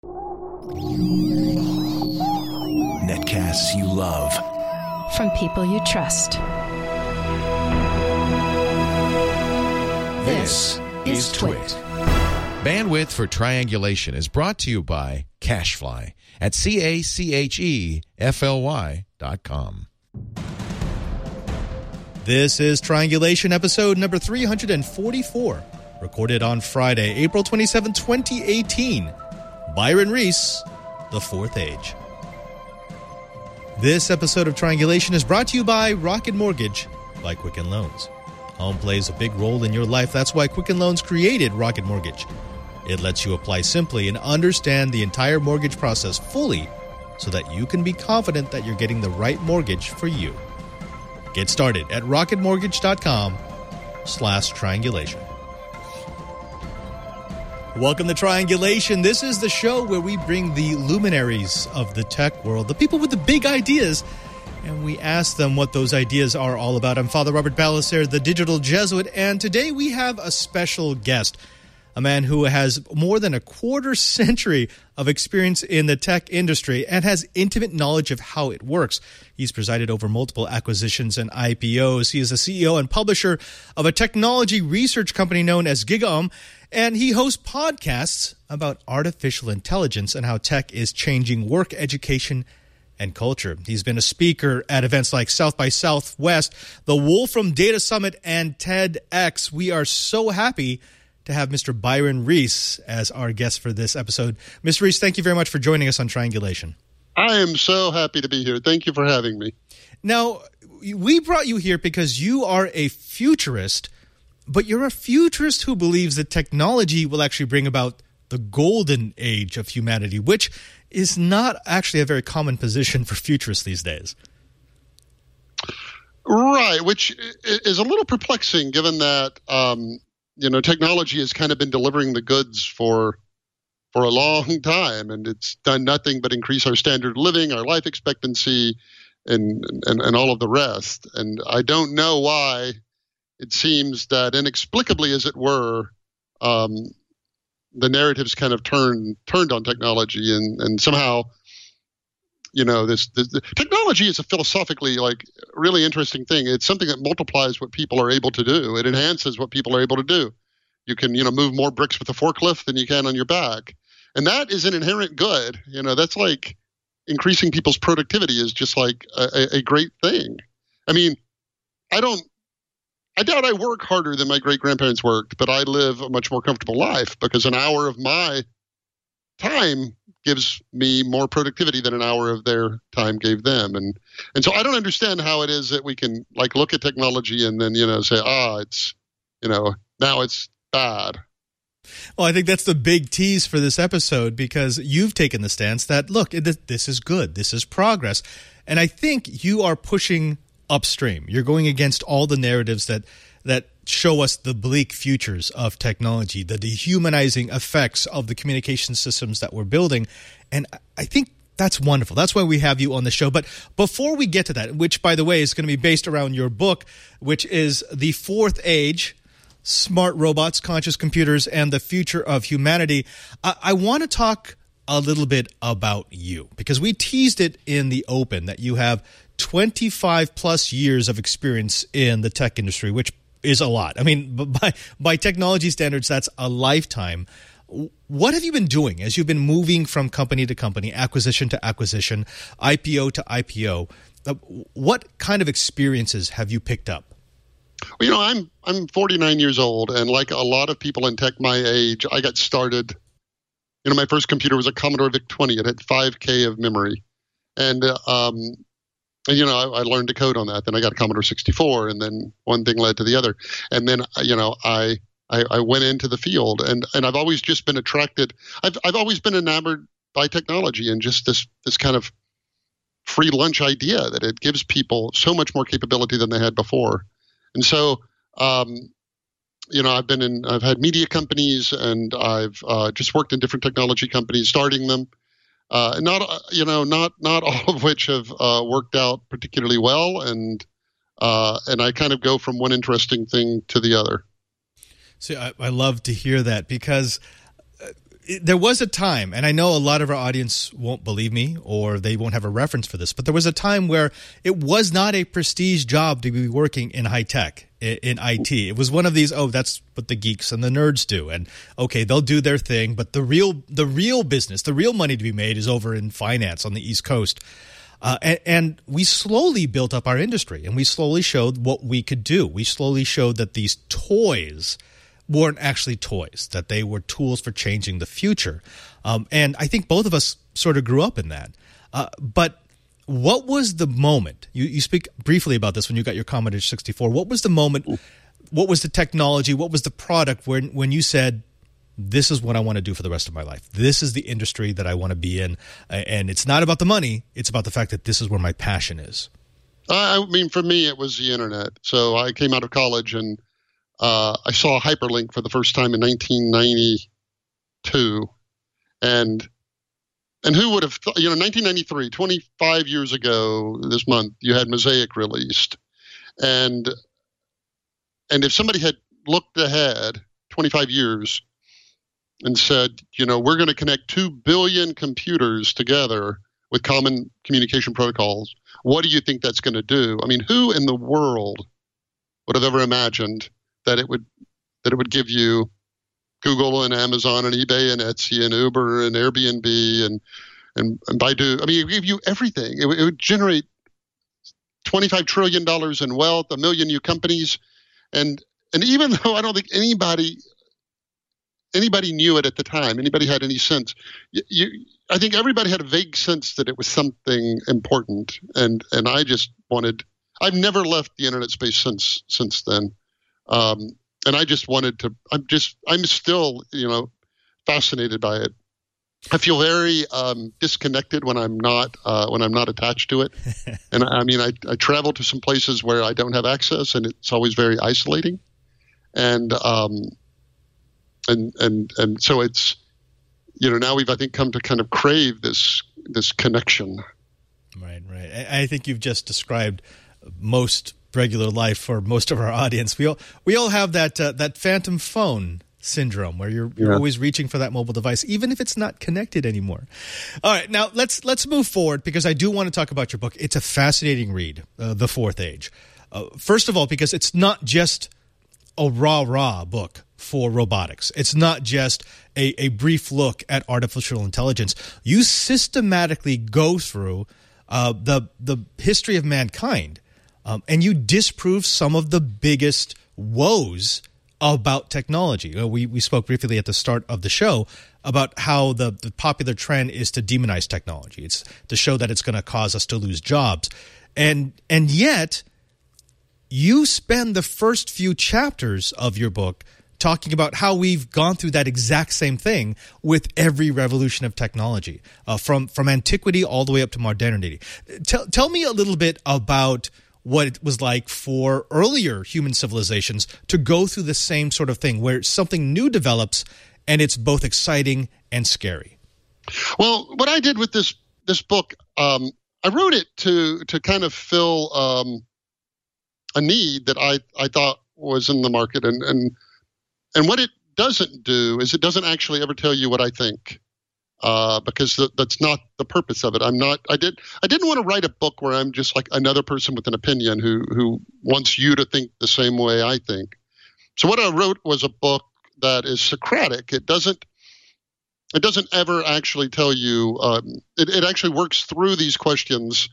Netcasts you love. From people you trust. This is Twit. Bandwidth for Triangulation is brought to you by CacheFly at CacheFly.com. This is Triangulation episode number 344, recorded on Friday, April 27, 2018. Byron Reese, The Fourth Age. This episode of Triangulation is brought to you by Rocket Mortgage by Quicken Loans. Home plays a big role in your life. That's why Quicken Loans created Rocket Mortgage. It lets you apply simply and understand the entire mortgage process fully so that you can be confident that you're getting the right mortgage for you. Get started at rocketmortgage.com/triangulation. Welcome to Triangulation. This is the show where we bring the luminaries of the tech world, the people with the big ideas, and we ask them what those ideas are all about. I'm Father Robert Balacer, the digital Jesuit, and today we have a special guest, a man who has more than a quarter century of experience in the tech industry and has intimate knowledge of how it works. He's presided over multiple acquisitions and IPOs. He is the CEO and publisher of a technology research company known as GigaOM, and he hosts podcasts about artificial intelligence and how tech is changing work, education, and culture. He's been a speaker at events like South by Southwest, the Wolfram Data Summit, and TEDx. We are so happy to have Mr. Byron Reese as our guest for this episode. Mr. Reese, thank you very much for joining us on Triangulation. I am so happy to be here. Thank you for having me. Now, we brought you here because you are a futurist, but you're a futurist who believes that technology will actually bring about the golden age of humanity, which is not actually a very common position for futurists these days. Right, which is a little perplexing given that technology has kind of been delivering the goods for a long time, and it's done nothing but increase our standard of living, our life expectancy, and all of the rest. And I don't know why it seems that inexplicably, as it were, the narratives kind of turned on technology, and somehow, this technology is a philosophically really interesting thing. It's something that multiplies what people are able to do. It enhances what people are able to do. You can, move more bricks with a forklift than you can on your back. And that is an inherent good. That's like increasing people's productivity is just like a great thing. I mean, I doubt I work harder than my great-grandparents worked, but I live a much more comfortable life because an hour of my time gives me more productivity than an hour of their time gave them. And so I don't understand how it is that we can look at technology and then, say, it's, now it's bad. Well, I think that's the big tease for this episode because you've taken the stance that, look, this is good. This is progress. And I think you are pushing upstream. You're going against all the narratives that show us the bleak futures of technology, the dehumanizing effects of the communication systems that we're building. And I think that's wonderful. That's why we have you on the show. But before we get to that, which, by the way, is going to be based around your book, which is The Fourth Age, Smart Robots, Conscious Computers, and the Future of Humanity, I want to talk a little bit about you because we teased it in the open that you have 25 plus years of experience in the tech industry, which is a lot. I mean, by technology standards, that's a lifetime. What have you been doing as you've been moving from company to company, acquisition to acquisition, IPO to IPO? What kind of experiences have you picked up? Well, I'm 49 years old, and like a lot of people in tech my age, I got started. My first computer was a Commodore VIC-20. It had 5K of memory, and I learned to code on that. Then I got a Commodore 64, and then one thing led to the other. And then, I went into the field, and I've always just been attracted. I've always been enamored by technology and just this kind of free lunch idea that it gives people so much more capability than they had before. And so, I've had media companies, and I've just worked in different technology companies, starting them. Not all of which have worked out particularly well, and I kind of go from one interesting thing to the other. See, I love to hear that because there was a time, and I know a lot of our audience won't believe me or they won't have a reference for this, but there was a time where it was not a prestige job to be working in high tech, in IT. It was one of these, that's what the geeks and the nerds do. And okay, they'll do their thing, but the real business, the real money to be made is over in finance on the East Coast. And we slowly built up our industry, and we slowly showed what we could do. We slowly showed that these toys weren't actually toys, that they were tools for changing the future. And I think both of us sort of grew up in that. But what was the moment? You speak briefly about this when you got your Commodore 64. What was the moment? What was the technology? What was the product when you said, this is what I want to do for the rest of my life? This is the industry that I want to be in. And it's not about the money. It's about the fact that this is where my passion is. I mean, for me, it was the internet. So I came out of college and I saw a hyperlink for the first time in 1992. And who would have thought, 1993, 25 years ago this month, you had Mosaic released. And if somebody had looked ahead 25 years and said, we're going to connect 2 billion computers together with common communication protocols, what do you think that's going to do? I mean, who in the world would have ever imagined that it would give you Google and Amazon and eBay and Etsy and Uber and Airbnb and Baidu? I mean, it would give you everything. It would generate $25 trillion in wealth, 1 million new companies, and even though I don't think anybody knew it at the time, anybody had any sense, I think everybody had a vague sense that it was something important, and I just wanted. I've never left the internet space since then. And I just wanted to. I'm still, fascinated by it. I feel very disconnected when I'm not attached to it. And I mean, I travel to some places where I don't have access, and it's always very isolating. And so it's, now we've, I think, come to kind of crave this connection. Right. I think you've just described most regular life for most of our audience. We all have that phantom phone syndrome where you're always reaching for that mobile device, even if it's not connected anymore. All right, now let's move forward, because I do want to talk about your book. It's a fascinating read, The Fourth Age. First of all, because it's not just a rah book for robotics. It's not just a brief look at artificial intelligence. You systematically go through the history of mankind, and you disprove some of the biggest woes about technology. We spoke briefly at the start of the show about how the popular trend is to demonize technology. It's to show that it's going to cause us to lose jobs. And yet, you spend the first few chapters of your book talking about how we've gone through that exact same thing with every revolution of technology, from antiquity all the way up to modernity. Tell me a little bit about what it was like for earlier human civilizations to go through the same sort of thing, where something new develops and it's both exciting and scary. Well, what I did with this book, I wrote it to kind of fill a need that I thought was in the market, and what it doesn't do is it doesn't actually ever tell you what I think. Because that's not the purpose of it. I didn't want to write a book where I'm just like another person with an opinion who wants you to think the same way I think. So what I wrote was a book that is Socratic. It doesn't ever actually tell you. It actually works through these questions.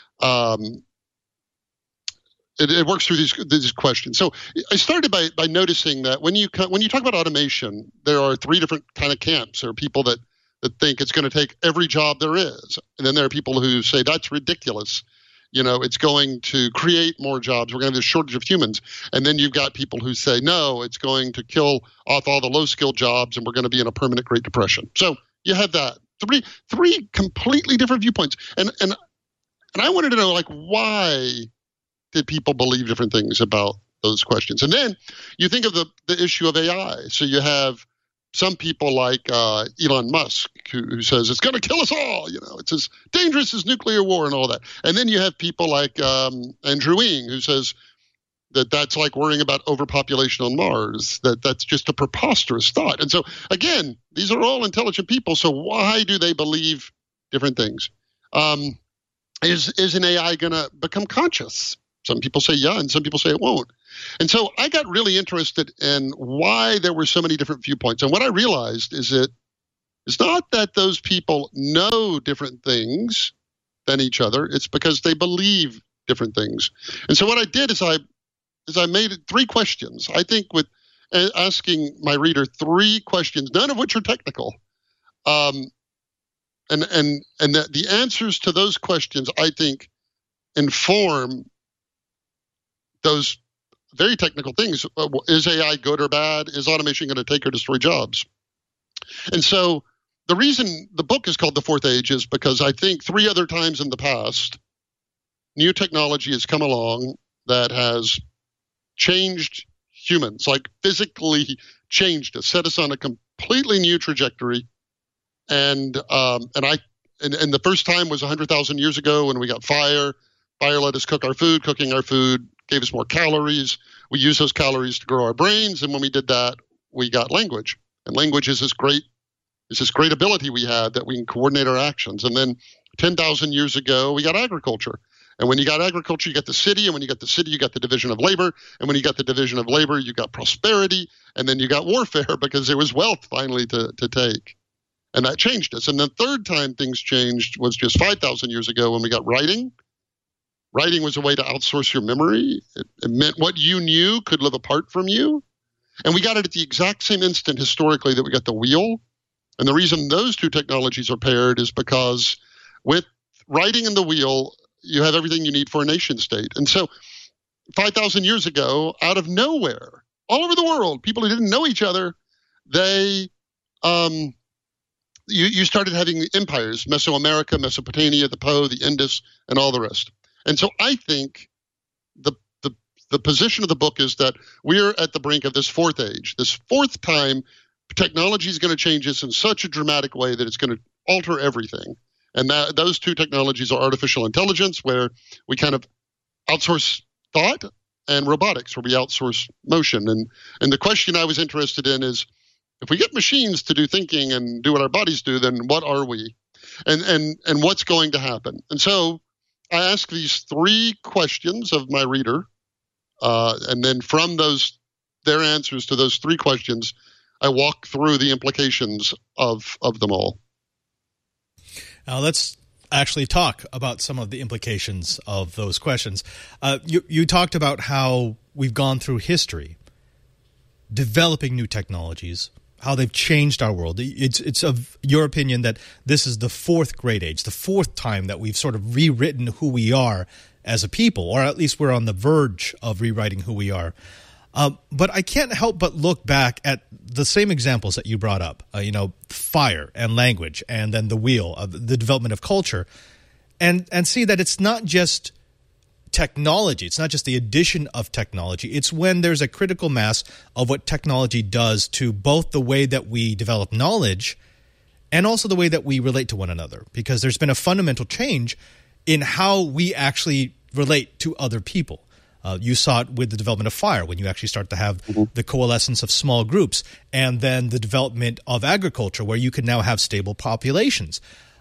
It works through these questions. So I started by noticing that when you talk about automation, there are 3 different kind of camps. There are people that think it's going to take every job there is. And then there are people who say that's ridiculous. It's going to create more jobs. We're going to have a shortage of humans. And then you've got people who say, no, it's going to kill off all the low-skilled jobs and we're going to be in a permanent Great Depression. So you have that. Three completely different viewpoints. And I wanted to know, like, why did people believe different things about those questions? And then you think of the issue of AI. So you have some people like Elon Musk who says it's going to kill us all. It's as dangerous as nuclear war and all that. And then you have people like Andrew Ng, who says that's like worrying about overpopulation on Mars, that's just a preposterous thought. And so, again, these are all intelligent people, so why do they believe different things? Is an AI going to become conscious? Some people say yeah, and some people say it won't. And so I got really interested in why there were so many different viewpoints. And what I realized is that it's not that those people know different things than each other. It's because they believe different things. And so what I did is I made it 3 questions. I think with asking my reader 3 questions, none of which are technical. And the answers to those questions, I think, inform those very technical things. Is AI good or bad? Is automation going to take or destroy jobs? And so the reason the book is called The Fourth Age is because I think 3 other times in the past, new technology has come along that has changed humans, like physically changed us, set us on a completely new trajectory. And the first time was 100,000 years ago when we got fire. Fire let us cook our food. Cooking our food gave us more calories. We used those calories to grow our brains. And when we did that, we got language. And language is this great ability we had that we can coordinate our actions. And then 10,000 years ago, we got agriculture. And when you got agriculture, you got the city. And when you got the city, you got the division of labor. And when you got the division of labor, you got prosperity. And then you got warfare because there was wealth finally to take. And that changed us. And the third time things changed was just 5,000 years ago when we got writing. Writing was a way to outsource your memory. It meant what you knew could live apart from you. And we got it at the exact same instant historically that we got the wheel. And the reason those 2 technologies are paired is because with writing and the wheel, you have everything you need for a nation state. And so 5,000 years ago, out of nowhere, all over the world, people who didn't know each other, they you started having empires, Mesoamerica, Mesopotamia, the Po, the Indus, and all the rest. And so I think the position of the book is that we're at the brink of this 4th age, this 4th time technology is going to change us in such a dramatic way that it's going to alter everything. And those 2 technologies are artificial intelligence, where we kind of outsource thought, and robotics, where we outsource motion. And the question I was interested in is, if we get machines to do thinking and do what our bodies do, then what are we? And what's going to happen? And so I ask these 3 questions of my reader, and then from their answers to those 3 questions, I walk through the implications of them all. Now let's actually talk about some of the implications of those questions. You talked about how we've gone through history, developing new technologies, how they've changed our world. It's of your opinion that this is the 4th great age, the 4th time that we've sort of rewritten who we are as a people, or at least we're on the verge of rewriting who we are. But I can't help but look back at the same examples that you brought up, fire and language, and then the wheel of the development of culture, and see that it's not just technology. It's not just the addition of technology. It's when there's a critical mass of what technology does to both the way that we develop knowledge and also the way that we relate to one another, because there's been a fundamental change in how we actually relate to other people. You saw it with the development of fire, when you actually start to have the coalescence of small groups, and then the development of agriculture, where you can now have stable populations.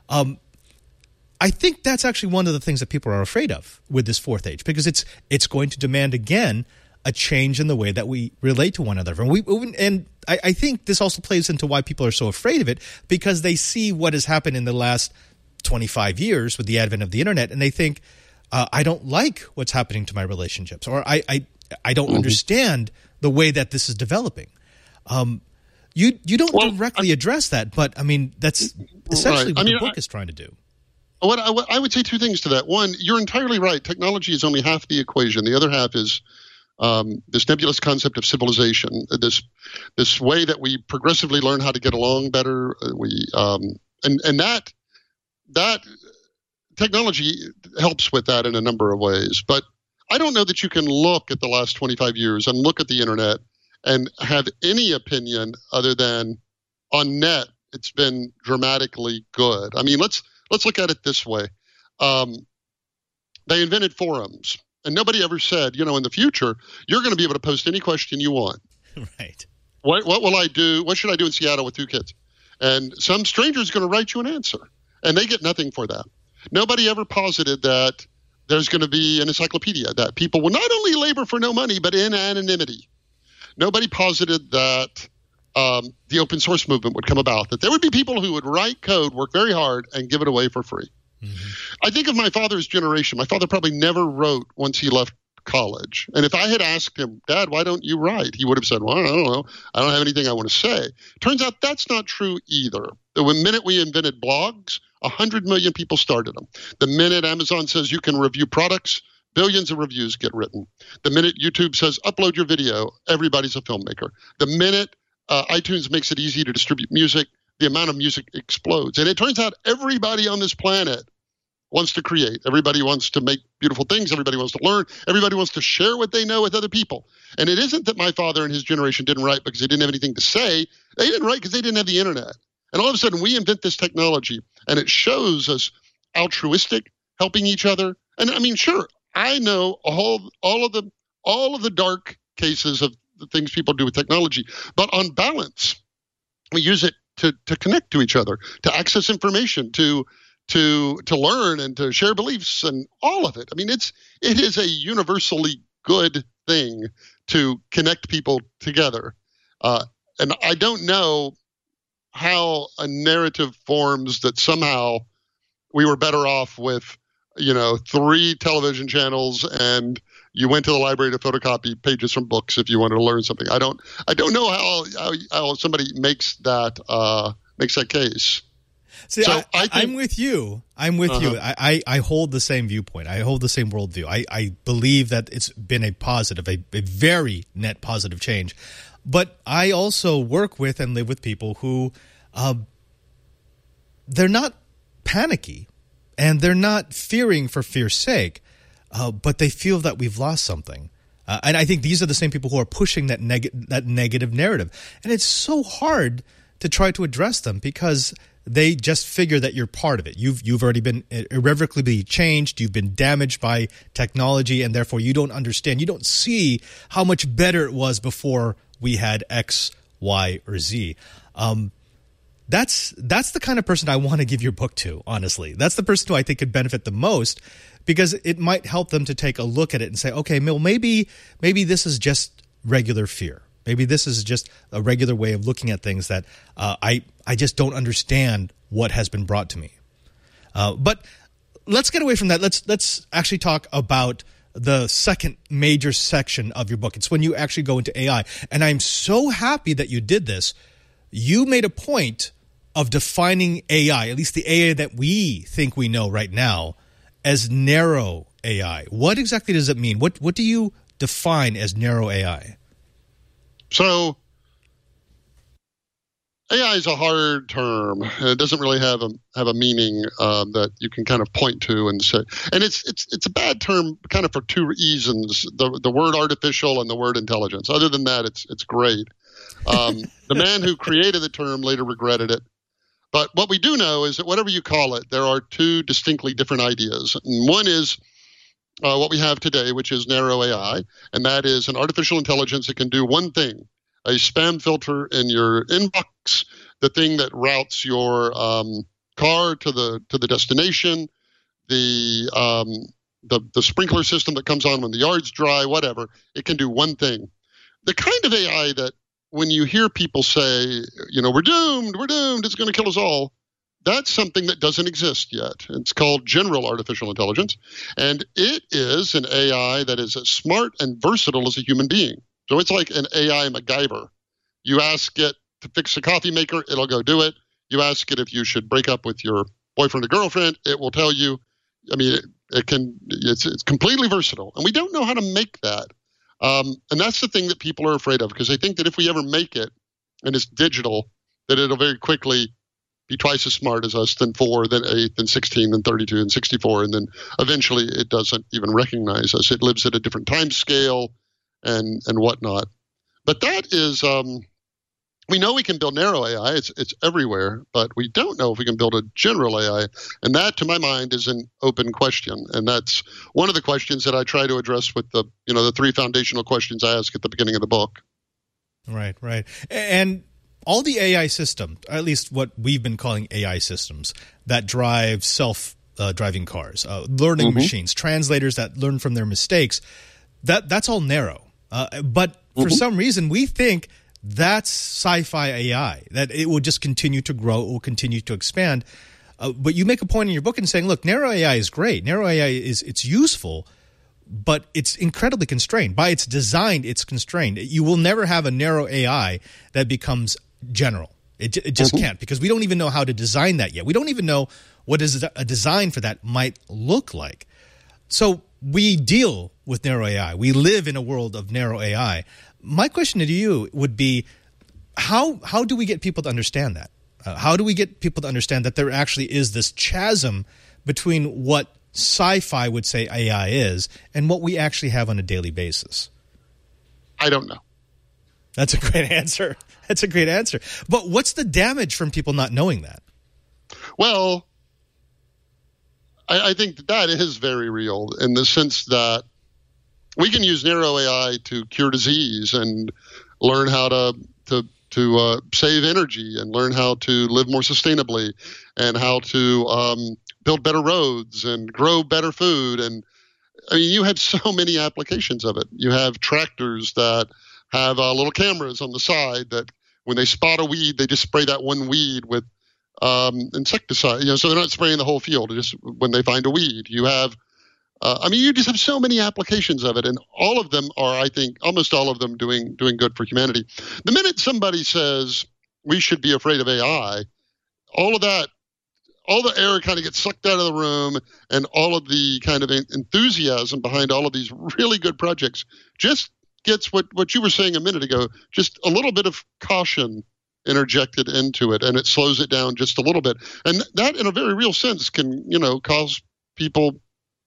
I think that's actually one of the things that people are afraid of with this 4th age, because it's going to demand, again, a change in the way that we relate to one another. And I think this also plays into why people are so afraid of it, because they see what has happened in the last 25 years with the advent of the internet, and they think, I don't like what's happening to my relationships, or I don't understand the way that this is developing. You don't directly address that, but I mean that's essentially what the book is trying to do. What I would say 2 things to that. One, you're entirely right. Technology is only half the equation. The other half is this nebulous concept of civilization. This way that we progressively learn how to get along better. And that technology helps with that in a number of ways. But I don't know that you can look at the last 25 years and look at the internet and have any opinion other than on net it's been dramatically good. I mean, let's look at it this way. They invented forums. And nobody ever said, in the future, you're going to be able to post any question you want. Right. What will I do? What should I do in Seattle with 2 kids? And some stranger is going to write you an answer, and they get nothing for that. Nobody ever posited that there's going to be an encyclopedia, that people will not only labor for no money, but in anonymity. Nobody posited that the open source movement would come about, that there would be people who would write code, work very hard, and give it away for free. Mm-hmm. I think of my father's generation. My father probably never wrote once he left college. And if I had asked him, Dad, why don't you write? He would have said, well, I don't know. I don't have anything I want to say. Turns out that's not true either. The minute we invented blogs, 100 million people started them. The minute Amazon says you can review products, billions of reviews get written. The minute YouTube says upload your video, everybody's a filmmaker. The minute iTunes makes it easy to distribute music, the amount of music explodes. And it turns out everybody on this planet wants to create. Everybody wants to make beautiful things. Everybody wants to learn. Everybody wants to share what they know with other people. And it isn't that my father and his generation didn't write because they didn't have anything to say. They didn't write because they didn't have the internet. And all of a sudden we invent this technology and it shows us altruistic, helping each other. And I mean, sure, I know all of the dark cases of the things people do with technology, but on balance, we use it to connect to each other, to access information, to learn and to share beliefs and all of it. I mean, it is a universally good thing to connect people together. And I don't know how a narrative forms that somehow we were better off with, 3 television channels and you went to the library to photocopy pages from books if you wanted to learn something. I don't know how somebody makes that case. See, so I'm with you. You. I hold the same viewpoint. I hold the same worldview. I believe that it's been a positive, a very net positive change. But I also work with and live with people who they're not panicky and they're not fearing for fear's sake, but they feel that we've lost something. And I think these are the same people who are pushing that negative narrative. And it's so hard to try to address them because they just figure that you're part of it. You've already been irrevocably changed. You've been damaged by technology, and therefore you don't understand. You don't see how much better it was before we had X, Y, or Z. That's the kind of person I want to give your book to, honestly. That's the person who I think could benefit the most because it might help them to take a look at it and say, okay, well, maybe this is just regular fear. Maybe this is just a regular way of looking at things that I just don't understand what has been brought to me. But let's get away from that. Let's actually talk about the second major section of your book. It's when you actually go into AI. And I'm so happy that you did this. You made a point of defining AI, at least the AI that we think we know right now, as narrow AI. What exactly does it mean? What do you define as narrow AI? So AI is a hard term. It doesn't really have a meaning that you can kind of point to and say. And it's a bad term kind of for 2 reasons: the word artificial and the word intelligence. Other than that, it's great. The man who created the term later regretted it. But what we do know is that whatever you call it, there are 2 distinctly different ideas. And one is what we have today, which is narrow AI, and that is an artificial intelligence that can do one thing: a spam filter in your inbox, the thing that routes your car to the destination, the sprinkler system that comes on when the yard's dry, whatever. It can do one thing. The kind of AI that when you hear people say, we're doomed, it's going to kill us all, that's something that doesn't exist yet. It's called general artificial intelligence, and it is an AI that is as smart and versatile as a human being. So it's like an AI MacGyver. You ask it to fix a coffee maker, it'll go do it. You ask it if you should break up with your boyfriend or girlfriend, it will tell you. I mean, it's completely versatile, and we don't know how to make that. And that's the thing that people are afraid of, because they think that if we ever make it and it's digital, that it'll very quickly be twice as smart as us, then 4, then 8, then 16, then 32, and 64, and then eventually it doesn't even recognize us. It lives at a different time scale and whatnot. But that is we know we can build narrow AI. It's everywhere, but we don't know if we can build a general AI. And that, to my mind, is an open question. And that's one of the questions that I try to address with the 3 foundational questions I ask at the beginning of the book. Right. And all the AI systems, at least what we've been calling AI systems, that drive self-driving cars, learning machines, translators that learn from their mistakes, that's all narrow. But for some reason, we think that's sci-fi AI, that it will just continue to grow, it will continue to expand. But you make a point in your book in saying, look, narrow AI is great. Narrow AI it's useful, but it's incredibly constrained. By its design, it's constrained. You will never have a narrow AI that becomes general. It just can't, because we don't even know how to design that yet. We don't even know what is a design for that might look like. So we deal with narrow AI. We live in a world of narrow AI. My question to you would be, how do we get people to understand that? How do we get people to understand that there actually is this chasm between what sci-fi would say AI is and what we actually have on a daily basis? I don't know. That's a great answer. But what's the damage from people not knowing that? Well, I think that is very real in the sense that we can use narrow AI to cure disease and learn how to save energy and learn how to live more sustainably and how to build better roads and grow better food. And I mean, you have so many applications of it. You have tractors that have little cameras on the side that when they spot a weed, they just spray that one weed with insecticide, so they're not spraying the whole field. Just when they find a weed, you have, you just have so many applications of it, and all of them are, I think, almost all of them doing good for humanity. The minute somebody says we should be afraid of AI, all the air kind of gets sucked out of the room, and all of the kind of enthusiasm behind all of these really good projects just gets what you were saying a minute ago, just a little bit of caution interjected into it, and it slows it down just a little bit. And that, in a very real sense, can, cause people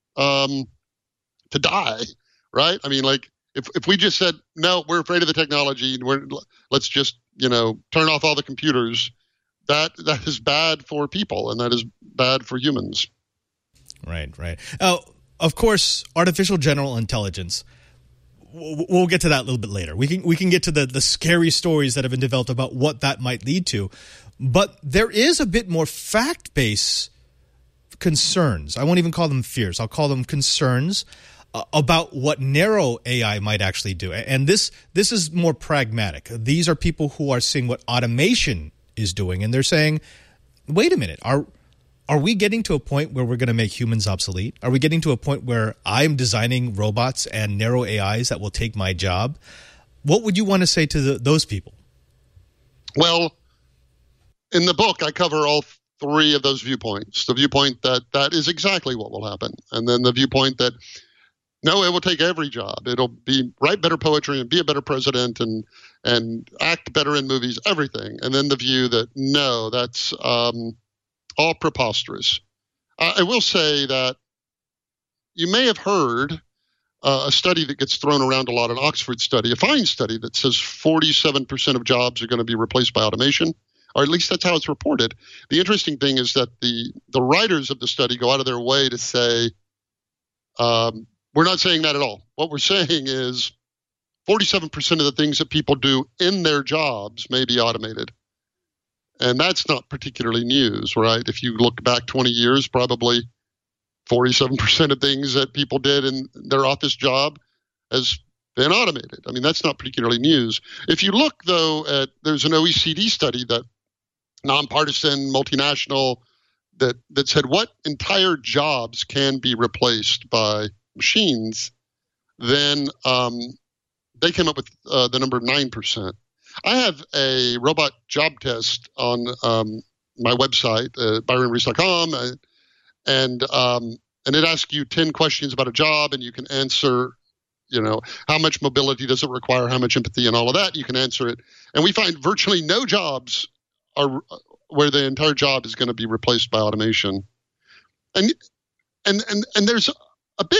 to die, right? I mean, like, if we just said, no, we're afraid of the technology, let's just, turn off all the computers, that is bad for people, and that is bad for humans. Right. Of course, artificial general intelligence, we'll get to that a little bit later. We can get to the scary stories that have been developed about what that might lead to. But there is a bit more fact-based concerns. I won't even call them fears. I'll call them concerns about what narrow AI might actually do. And this is more pragmatic. These are people who are seeing what automation is doing, and they're saying, wait a minute, are we getting to a point where we're going to make humans obsolete? Are we getting to a point where I'm designing robots and narrow AIs that will take my job? What would you want to say to those people? Well, in the book, I cover all 3 of those viewpoints. The viewpoint that is exactly what will happen. And then the viewpoint that, no, it will take every job. It'll be write better poetry and be a better president and act better in movies, everything. And then the view that, no, that's all preposterous. I will say that you may have heard a study that gets thrown around a lot, an Oxford study, a fine study that says 47% of jobs are going to be replaced by automation, or at least that's how it's reported. The interesting thing is that the writers of the study go out of their way to say, we're not saying that at all. What we're saying is 47% of the things that people do in their jobs may be automated. And that's not particularly news, right? If you look back 20 years, probably 47% of things that people did in their office job has been automated. I mean, that's not particularly news. If you look, though, there's an OECD study, that nonpartisan, multinational, that said what entire jobs can be replaced by machines, then they came up with the number 9%. I have a robot job test on my website, byronreese.com, and it asks you 10 questions about a job, and you can answer, how much mobility does it require, how much empathy, and all of that. You can answer it, and we find virtually no jobs are where the entire job is going to be replaced by automation, and there's a big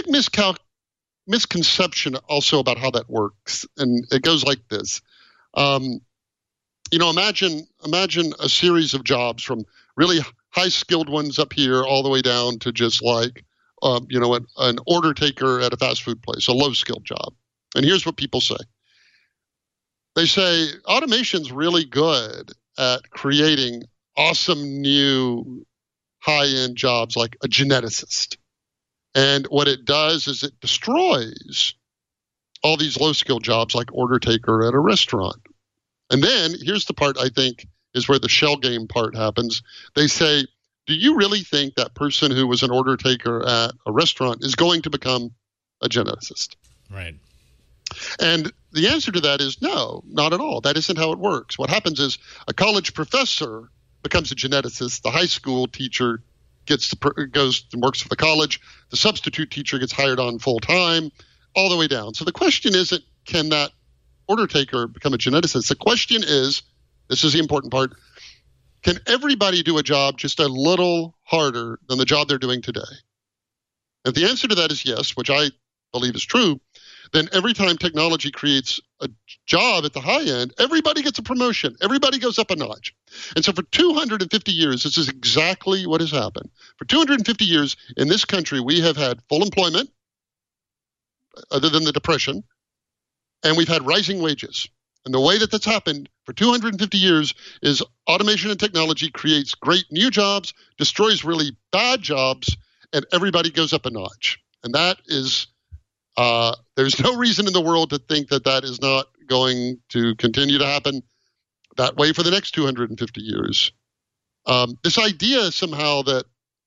misconception also about how that works, and it goes like this. imagine a series of jobs from really high-skilled ones up here all the way down to just like, an order taker at a fast food place, a low-skilled job. And here's what people say. They say automation's really good at creating awesome new high-end jobs like a geneticist. And what it does is it destroys all these low-skilled jobs like order taker at a restaurant. And then here's the part I think is where the shell game part happens. They say, do you really think that person who was an order taker at a restaurant is going to become a geneticist? Right. And the answer to that is no, not at all. That isn't how it works. What happens is a college professor becomes a geneticist. The high school teacher goes and works for the college. The substitute teacher gets hired on full time, all the way down. So the question isn't, can that order taker become a geneticist? The question is, this is the important part, can everybody do a job just a little harder than the job they're doing today? If the answer to that is yes, which I believe is true, then every time technology creates a job at the high end, everybody gets a promotion. Everybody goes up a notch. And so for 250 years, this is exactly what has happened. For 250 years in this country, we have had full employment, other than the Depression, and we've had rising wages. And the way that that's happened for 250 years is automation and technology creates great new jobs, destroys really bad jobs, and everybody goes up a notch. And that is... there's no reason in the world to think that that is not going to continue to happen that way for the next 250 years. This idea somehow that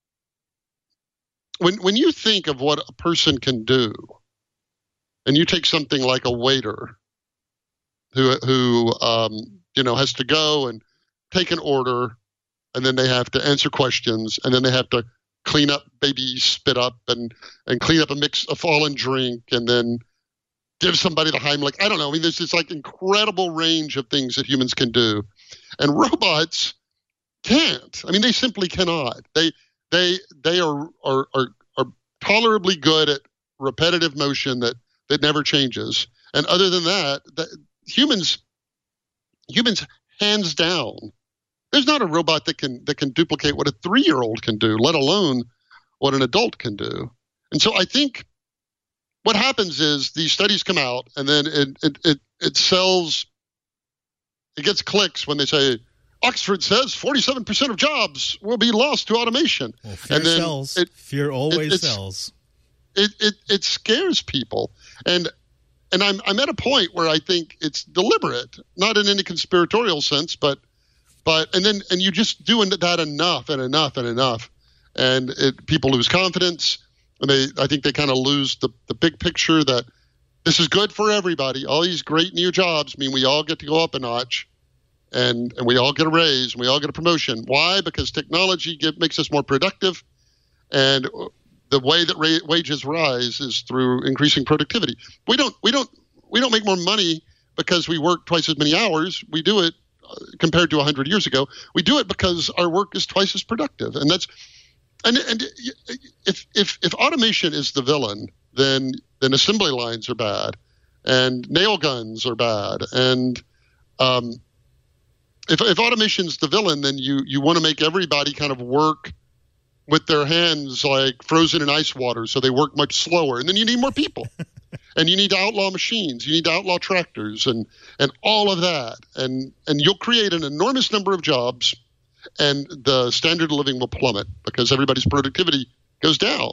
when you think of what a person can do, and you take something like a waiter who has to go and take an order, and then they have to answer questions, and then they have to clean up baby spit up and clean up a fallen drink and then give somebody the Heimlich. I don't know. I mean, there's this like incredible range of things that humans can do, and robots can't. I mean, they simply cannot. They are tolerably good at repetitive motion that never changes. And other than that, humans hands down. There's not a robot that can duplicate what a 3-year-old can do, let alone what an adult can do. And so I think what happens is these studies come out, and then it sells. It gets clicks when they say Oxford says 47% of jobs will be lost to automation. Well, fear sells. Fear always sells. It scares people, and I'm at a point where I think it's deliberate, not in any conspiratorial sense, but you just do that enough, and people lose confidence, and I think they kind of lose the big picture that this is good for everybody. All these great new jobs mean we all get to go up a notch, and we all get a raise, and we all get a promotion. Why? Because technology makes us more productive, and the way that wages rise is through increasing productivity. We don't make more money because we work twice as many hours. We do it compared to 100 years ago. We do it because our work is twice as productive, and if automation is the villain, then assembly lines are bad, and nail guns are bad, and if automation's the villain, then you want to make everybody kind of work with their hands like frozen in ice water, so they work much slower, and then you need more people. And you need to outlaw machines. You need to outlaw tractors and all of that. And you'll create an enormous number of jobs, and the standard of living will plummet because everybody's productivity goes down.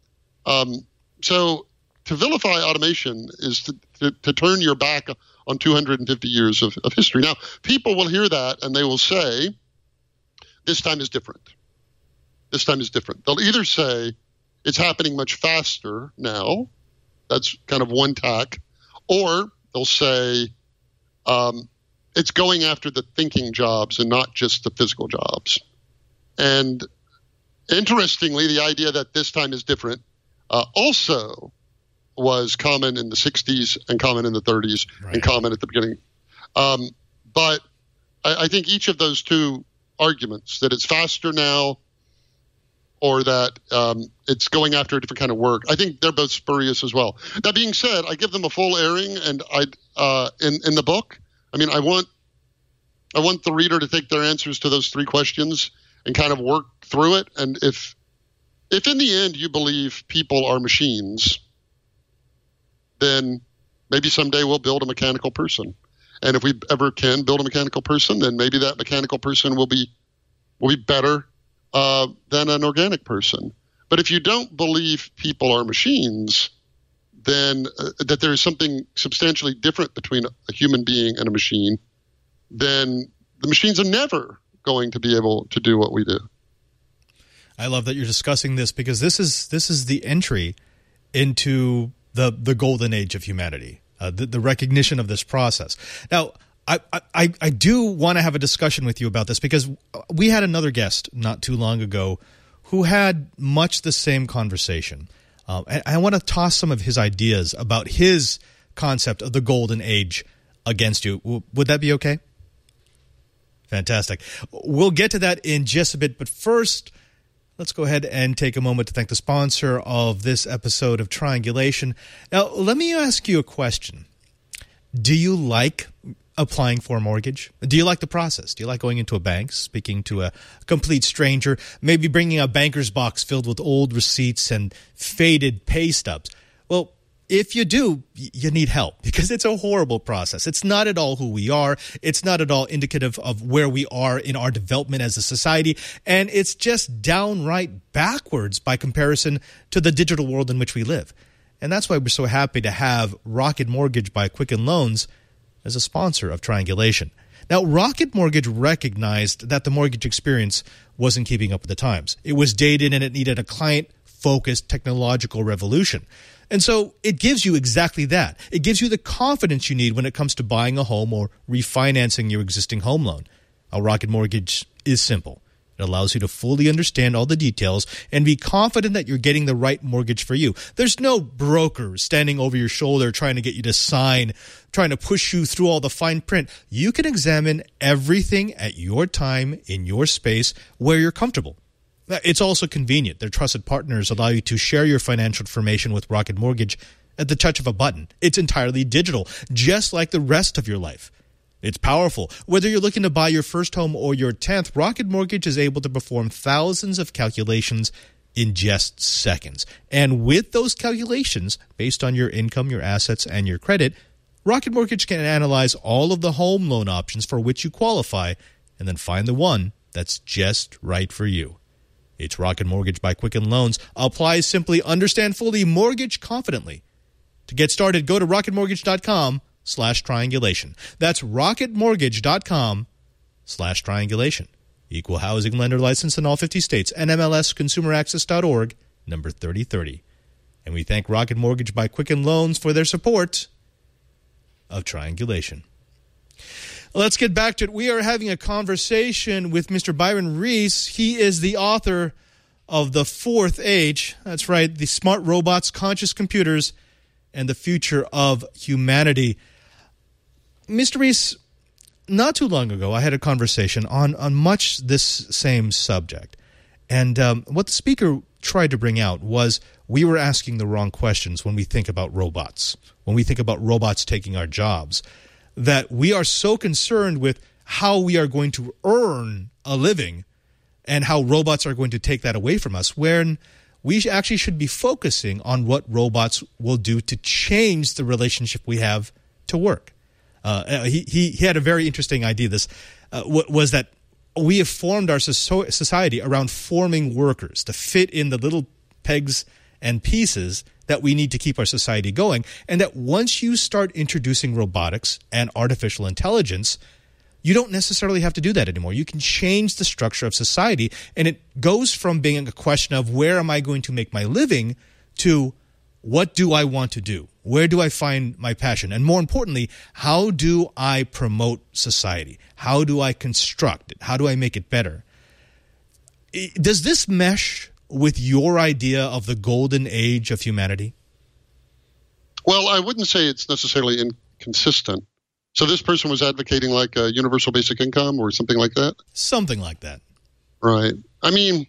So to vilify automation is to turn your back on 250 years of history. Now, people will hear that, and they will say, this time is different. This time is different. They'll either say it's happening much faster now. That's kind of one tack. Or they'll say it's going after the thinking jobs and not just the physical jobs. And interestingly, the idea that this time is different also was common in the 60s and common in the 30s and common at the beginning. But I think each of those two arguments, that it's faster now or that it's going after a different kind of work, I think they're both spurious as well. That being said, I give them a full airing, and in the book, I mean, I want I want the reader to take their answers to those three questions and kind of work through it. And if in the end you believe people are machines, then maybe someday we'll build a mechanical person. And if we ever can build a mechanical person, then maybe that mechanical person will be better than an organic person. But if you don't believe people are machines, then that there is something substantially different between a human being and a machine, then the machines are never going to be able to do what we do. I love that you're discussing this, because this is the entry into the golden age of humanity, the recognition of this process. Now, I do want to have a discussion with you about this, because we had another guest not too long ago who had much the same conversation. And I want to toss some of his ideas about his concept of the golden age against you. Would that be okay? Fantastic. We'll get to that in just a bit, but first, let's go ahead and take a moment to thank the sponsor of this episode of Triangulation. Now, let me ask you a question. Do you like applying for a mortgage? Do you like the process? Do you like going into a bank, speaking to a complete stranger, maybe bringing a banker's box filled with old receipts and faded pay stubs? Well, if you do, you need help, because it's a horrible process. It's not at all who we are. It's not at all indicative of where we are in our development as a society. And it's just downright backwards by comparison to the digital world in which we live. And that's why we're so happy to have Rocket Mortgage by Quicken Loans as a sponsor of Triangulation. Now, Rocket Mortgage recognized that the mortgage experience wasn't keeping up with the times. It was dated and it needed a client-focused technological revolution. And so it gives you exactly that. It gives you the confidence you need when it comes to buying a home or refinancing your existing home loan. A Rocket Mortgage is simple. It allows you to fully understand all the details and be confident that you're getting the right mortgage for you. There's no broker standing over your shoulder trying to get you to sign, trying to push you through all the fine print. You can examine everything at your time, in your space, where you're comfortable. It's also convenient. Their trusted partners allow you to share your financial information with Rocket Mortgage at the touch of a button. It's entirely digital, just like the rest of your life. It's powerful. Whether you're looking to buy your first home or your 10th, Rocket Mortgage is able to perform thousands of calculations in just seconds. And with those calculations, based on your income, your assets, and your credit, Rocket Mortgage can analyze all of the home loan options for which you qualify and then find the one that's just right for you. It's Rocket Mortgage by Quicken Loans. Apply simply, understand fully, mortgage confidently. To get started, go to rocketmortgage.com/triangulation. That's rocketmortgage.com/triangulation. Equal housing lender license in all 50 states. NMLSconsumeraccess.org, number 3030. And we thank Rocket Mortgage by Quicken Loans for their support of Triangulation. Let's get back to it. We are having a conversation with Mr. Byron Reese. He is the author of The Fourth Age. That's right, the smart robots, conscious computers, and the future of humanity. Mr. Reese, not too long ago, I had a conversation on much this same subject. And what the speaker tried to bring out was we were asking the wrong questions when we think about robots, when we think about robots taking our jobs, that we are so concerned with how we are going to earn a living and how robots are going to take that away from us, when we actually should be focusing on what robots will do to change the relationship we have to work. He had a very interesting idea. This was that we have formed our society around forming workers to fit in the little pegs and pieces that we need to keep our society going, and that once you start introducing robotics and artificial intelligence, you don't necessarily have to do that anymore. You can change the structure of society, and it goes from being a question of where am I going to make my living to what do I want to do? Where do I find my passion? And more importantly, how do I promote society? How do I construct it? How do I make it better? Does this mesh with your idea of the golden age of humanity? Well, I wouldn't say it's necessarily inconsistent. So this person was advocating like a universal basic income or something like that? Something like that. Right. I mean,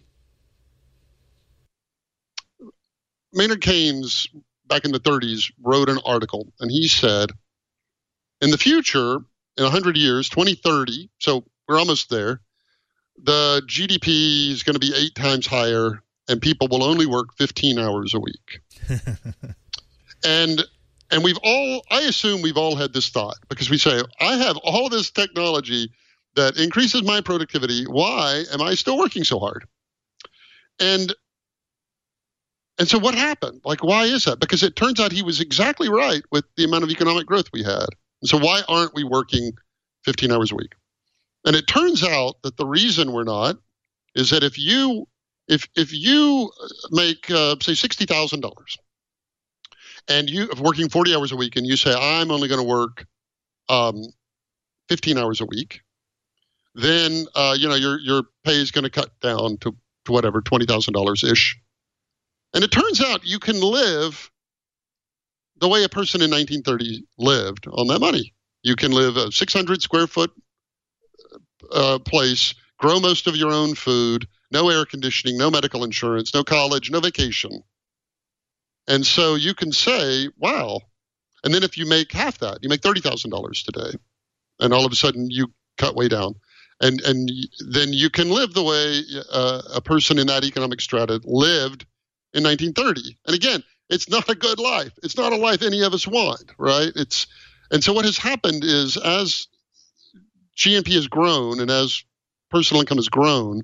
Maynard Keynes, back in the 30s, wrote an article, and he said, in the future, in 100 years, 2030, so we're almost there, the GDP is going to be 8 times higher, and people will only work 15 hours a week. And I assume we've all had this thought, because we say, I have all this technology that increases my productivity. Why am I still working so hard? And so what happened? Like, why is that? Because it turns out he was exactly right with the amount of economic growth we had. And so why aren't we working 15 hours a week? And it turns out that the reason we're not is that if you make, say, $60,000, and you are working 40 hours a week, and you say, I'm only going to work 15 hours a week, then your pay is going to cut down to whatever, $20,000-ish. And it turns out you can live the way a person in 1930 lived on that money. You can live a 600 square foot place, grow most of your own food, no air conditioning, no medical insurance, no college, no vacation. And so you can say, wow. And then if you make half that, you make $30,000 today, and all of a sudden you cut way down. And then you can live the way a person in that economic strata lived in 1930. And again, it's not a good life. It's not a life any of us want, right? And so what has happened is, as GNP has grown and as personal income has grown,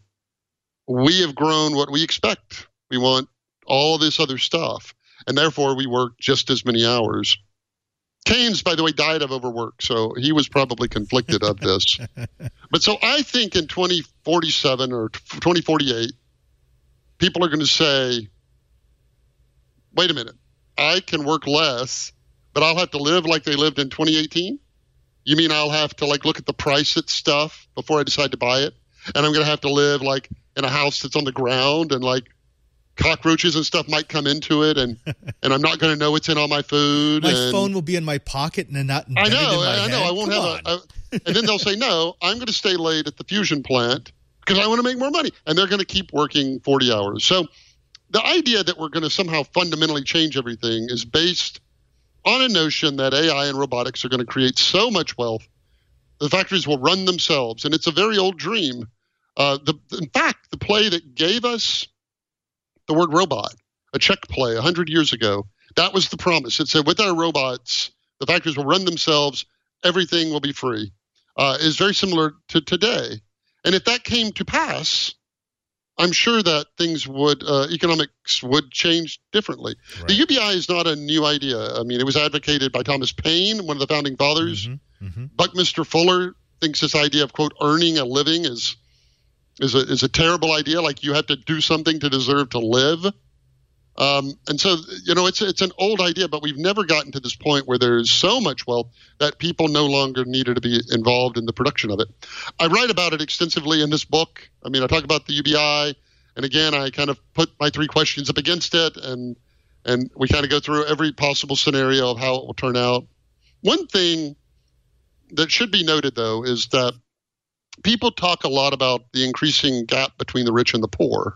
we have grown what we expect. We want all this other stuff, and therefore we work just as many hours. Keynes, by the way, died of overwork, so he was probably conflicted of this. But so I think in 2047 or 2048, people are going to say, wait a minute, I can work less, but I'll have to live like they lived in 2018? You mean I'll have to look at the price at stuff before I decide to buy it? And I'm going to have to live in a house that's on the ground, and cockroaches and stuff might come into it, and I'm not going to know what's in all my food. My phone will be in my pocket and not embedded in my head. I won't and then they'll say, no, I'm going to stay late at the fusion plant because I want to make more money. And they're going to keep working 40 hours. So the idea that we're going to somehow fundamentally change everything is based on a notion that AI and robotics are going to create so much wealth, the factories will run themselves. And it's a very old dream. In fact, the play that gave us the word robot, a Czech play 100 years ago, that was the promise. It said, with our robots, the factories will run themselves, everything will be free, is very similar to today. And if that came to pass, I'm sure that things would, economics would change differently. Right. The UBI is not a new idea. I mean, it was advocated by Thomas Paine, one of the founding fathers. Buckminster Fuller thinks this idea of, quote, earning a living is a terrible idea. Like, you have to do something to deserve to live. And so, it's an old idea, but we've never gotten to this point where there's so much wealth that people no longer needed to be involved in the production of it. I write about it extensively in this book. I mean, I talk about the UBI, and again, I kind of put my 3 questions up against it, and we kind of go through every possible scenario of how it will turn out. One thing that should be noted, though, is that people talk a lot about the increasing gap between the rich and the poor.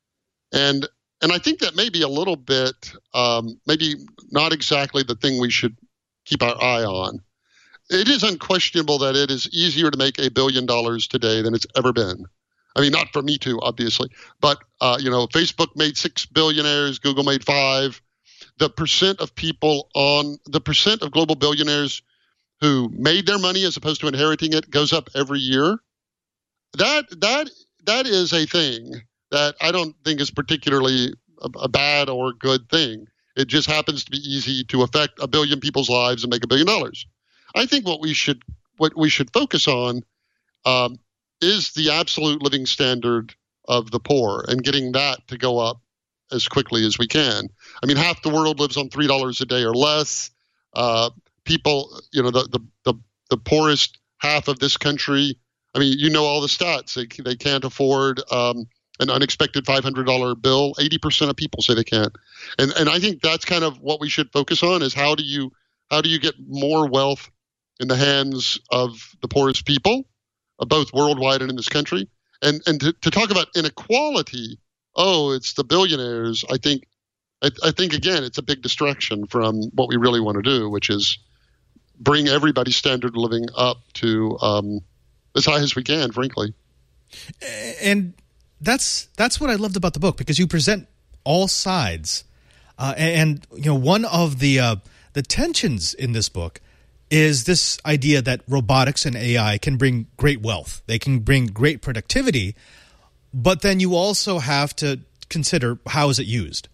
And I think that may be a little bit, maybe not exactly the thing we should keep our eye on. It is unquestionable that it is easier to make $1 billion today than it's ever been. I mean, not for me too, obviously, but Facebook made 6 billionaires, Google made 5. The percent of global billionaires who made their money as opposed to inheriting it goes up every year. That is a thing that I don't think is particularly a bad or good thing. It just happens to be easy to affect 1 billion people's lives and make $1 billion. I think what we should focus on is the absolute living standard of the poor and getting that to go up as quickly as we can. I mean, half the world lives on $3 a day or less. People, the poorest half of this country, I mean, all the stats. They can't afford an unexpected $500 bill. 80% of people say they can't. And I think that's kind of what we should focus on, is how do you get more wealth in the hands of the poorest people, both worldwide and in this country. And to talk about inequality, it's the billionaires, I think again, it's a big distraction from what we really want to do, which is bring everybody's standard of living up to as high as we can, frankly. And that's what I loved about the book, because you present all sides. And one of the tensions in this book is this idea that robotics and AI can bring great wealth. They can bring great productivity, but then you also have to consider, how is it used?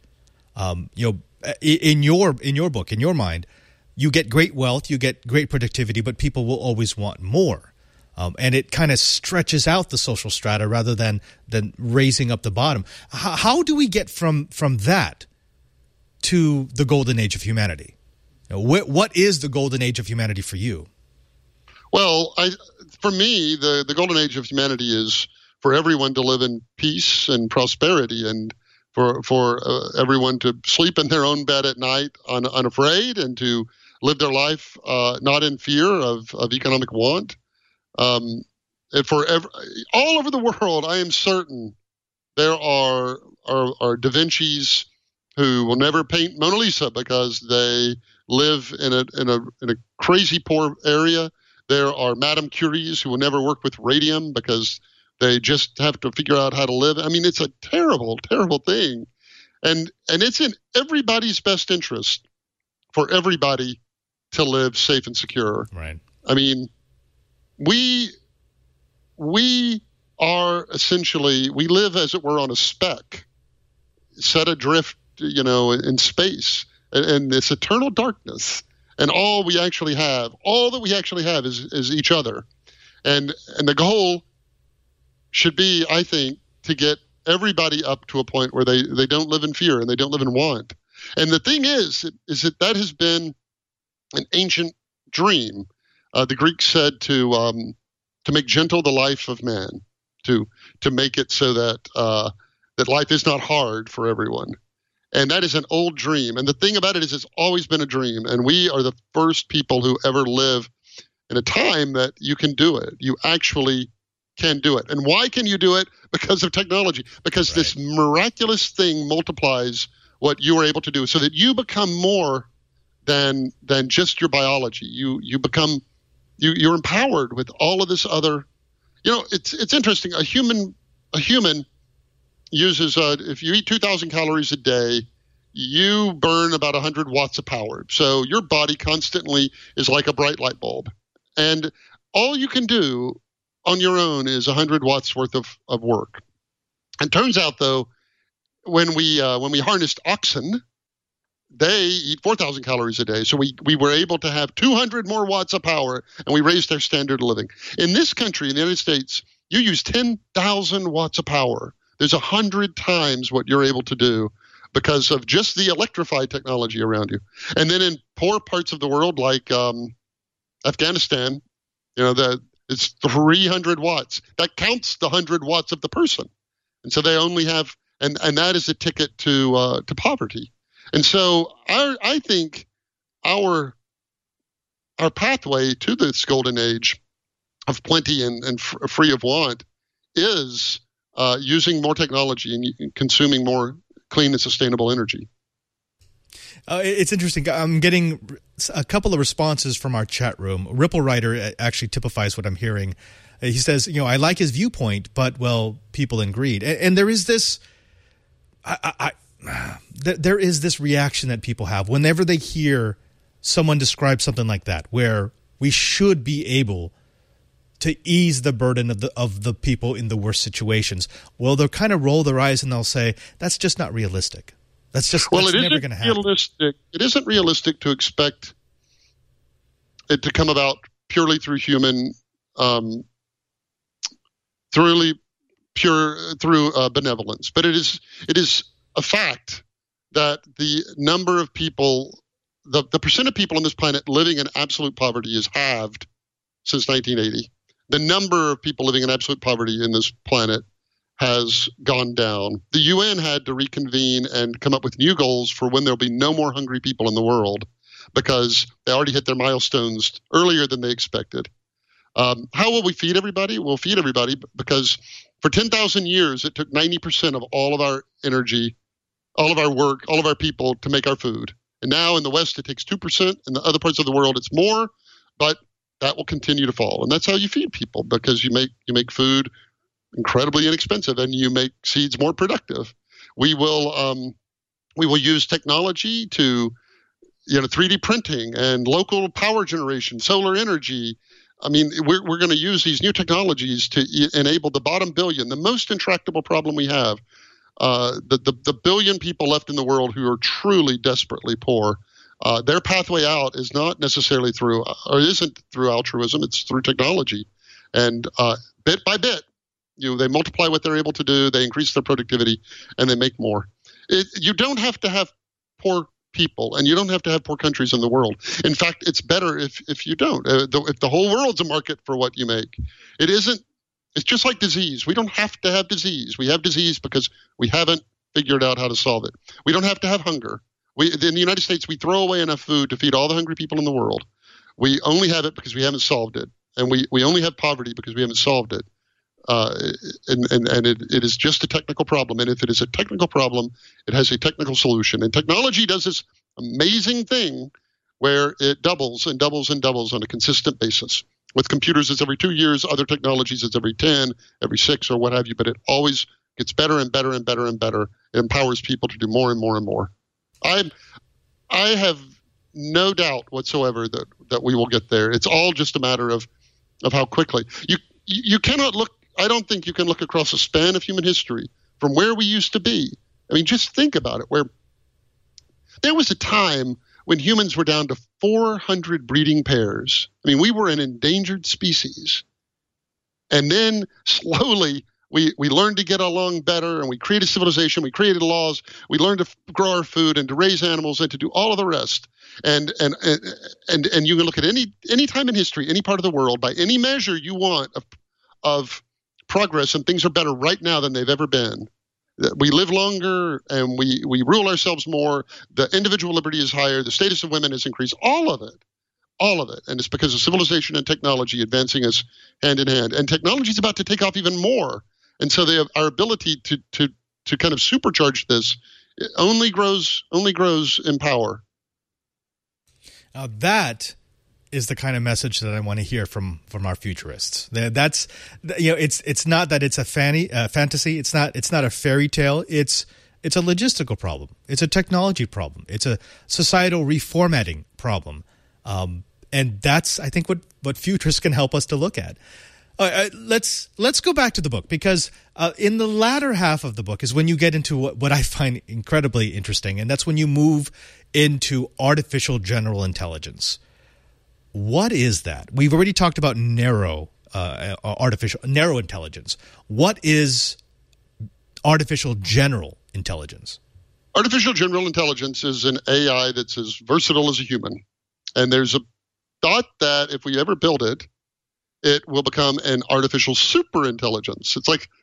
In your book, in your mind, you get great wealth, you get great productivity, but people will always want more. And it kind of stretches out the social strata rather than raising up the bottom. How do we get from that to the golden age of humanity? What is the golden age of humanity for you? Well, for me, the golden age of humanity is for everyone to live in peace and prosperity, and for everyone to sleep in their own bed at night unafraid, and to live their life not in fear of economic want. All over the world, I am certain there are Da Vinci's who will never paint Mona Lisa because they live in a crazy poor area. There are Madame Curies who will never work with radium because they just have to figure out how to live. I mean, it's a terrible, terrible thing. And it's in everybody's best interest for everybody to live safe and secure. Right. I mean, we are essentially, we live, as it were, on a speck, set adrift, in space, and this eternal darkness. And all that we actually have is each other. And the goal should be, I think, to get everybody up to a point where they don't live in fear and they don't live in want. And the thing is that has been an ancient dream. The Greeks said to make gentle the life of man, to make it so that life is not hard for everyone. And that is an old dream. And the thing about it is, it's always been a dream. And we are the first people who ever live in a time that you can do it. You actually can do it. And why can you do it? Because of technology. Because Right. This miraculous thing multiplies what you are able to do, so that you become more than just your biology. You become you're empowered with all of this other. It's interesting. A human uses, if you eat 2,000 calories a day, you burn about 100 watts of power. So your body constantly is like a bright light bulb. And all you can do on your own is 100 watts worth of work. And turns out, though, when we harnessed oxen, they eat 4,000 calories a day. So we were able to have 200 more watts of power, and we raised their standard of living. In this country, in the United States, you use 10,000 watts of power. There's 100 times what you're able to do because of just the electrified technology around you. And then in poor parts of the world, like Afghanistan, it's 300 watts. That counts the 100 watts of the person. And so they only have, and that is a ticket to poverty. And so I think our pathway to this golden age of plenty and free of want is using more technology and consuming more clean and sustainable energy. It's interesting. I'm getting a couple of responses from our chat room. Ripple Rider actually typifies what I'm hearing. He says, I like his viewpoint, but, people in greed. And there is this there is this reaction that people have whenever they hear someone describe something like that, where we should be able to ease the burden of the people in the worst situations. Well, they'll kind of roll their eyes and they'll say, that's just not realistic. That's never going to happen. It isn't realistic to expect it to come about purely through human, through benevolence. But it is a fact that the number of people, the percent of people on this planet living in absolute poverty is halved since 1980. The number of people living in absolute poverty in this planet has gone down. The UN had to reconvene and come up with new goals for when there'll be no more hungry people in the world, because they already hit their milestones earlier than they expected. How will we feed everybody? We'll feed everybody because for 10,000 years, it took 90% of all of our energy, all of our work, all of our people to make our food. And now in the West, it takes 2%. In the other parts of the world, it's more. but that will continue to fall. And that's how you feed people, because you make food incredibly inexpensive and you make seeds more productive. We will use technology to, 3D printing and local power generation, solar energy. I mean, we're going to use these new technologies to enable the bottom billion, the most intractable problem we have, the billion people left in the world who are truly desperately poor. Their pathway out is not necessarily isn't through altruism. It's through technology. And bit by bit, they multiply what they're able to do, they increase their productivity, and they make more. You don't have to have poor people, and you don't have to have poor countries in the world. In fact, it's better if you don't. If the whole world's a market for what you make, it isn't. It's just like disease. We don't have to have disease. We have disease because we haven't figured out how to solve it. We don't have to have hunger. In the United States, we throw away enough food to feed all the hungry people in the world. We only have it because we haven't solved it, and we only have poverty because we haven't solved it. And it is just a technical problem. And if it is a technical problem, it has a technical solution. And technology does this amazing thing where it doubles and doubles and doubles on a consistent basis. With computers, it's every 2 years. Other technologies, it's every 10, every 6, or what have you. But it always gets better and better and better and better. It empowers people to do more and more and more. I have no doubt whatsoever that we will get there. It's all just a matter of how quickly. You cannot look. I don't think you can look across a span of human history from where we used to be. I mean, just think about it, where there was a time when humans were down to 400 breeding pairs. I mean, we were an endangered species. And then slowly we learned to get along better, and we created civilization, we created laws, we learned to grow our food and to raise animals and to do all of the rest. And you can look at any time in history, any part of the world, by any measure you want of progress, and things are better right now than they've ever been. We live longer and we rule ourselves more. The individual liberty is higher. The status of women has increased. All of it. And it's because of civilization and technology advancing us hand in hand. And technology is about to take off even more. And so our ability to kind of supercharge this only grows in power. Now that is the kind of message that I want to hear from our futurists. That's, it's not that it's a fantasy. It's not a fairy tale. It's a logistical problem. It's a technology problem. It's a societal reformatting problem. And that's, I think, what futurists can help us to look at. Let's go back to the book, because in the latter half of the book is when you get into what I find incredibly interesting, and that's when you move into artificial general intelligence. What is that? We've already talked about narrow intelligence. What is artificial general intelligence? Artificial general intelligence is an AI that's as versatile as a human. And there's a thought that if we ever build it, it will become an artificial superintelligence. It's like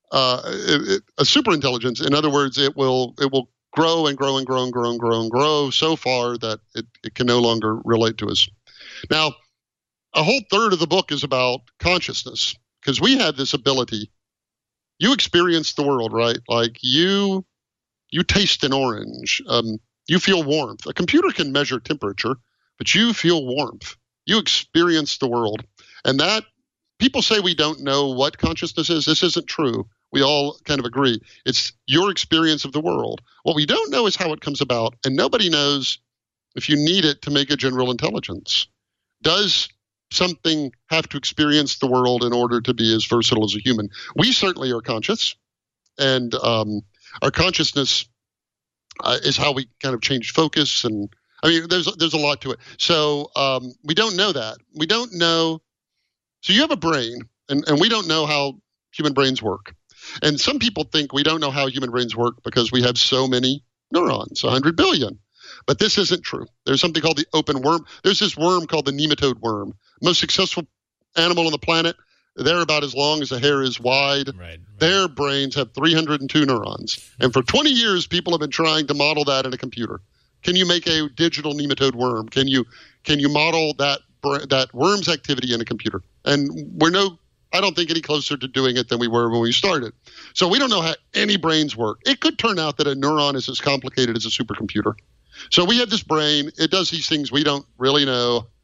a superintelligence. In other words, it will grow and grow and grow and grow and grow and grow so far that it can no longer relate to us. Now, a whole third of the book is about consciousness, because we have this ability. You experience the world, right? Like you taste an orange. You feel warmth. A computer can measure temperature, but you feel warmth. You experience the world. And that, people say we don't know what consciousness is. This isn't true. We all kind of agree. It's your experience of the world. What we don't know is how it comes about, and nobody knows if you need it to make a general intelligence. Does something have to experience the world in order to be as versatile as a human? We certainly are conscious, and our consciousness is how we kind of change focus. And I mean, there's a lot to it. So we don't know that. We don't know. So you have a brain, and we don't know how human brains work. And some people think we don't know how human brains work because we have so many neurons, 100 billion. But this isn't true. There's something called the open worm. There's this worm called the nematode worm. Most successful animal on the planet. They're about as long as a hair is wide. Right. Their brains have 302 neurons. And for 20 years, people have been trying to model that in a computer. Can you make a digital nematode worm? Can you model that worm's activity in a computer? And I don't think any closer to doing it than we were when we started. So we don't know how any brains work. It could turn out that a neuron is as complicated as a supercomputer. So we have this brain. It does these things we don't really know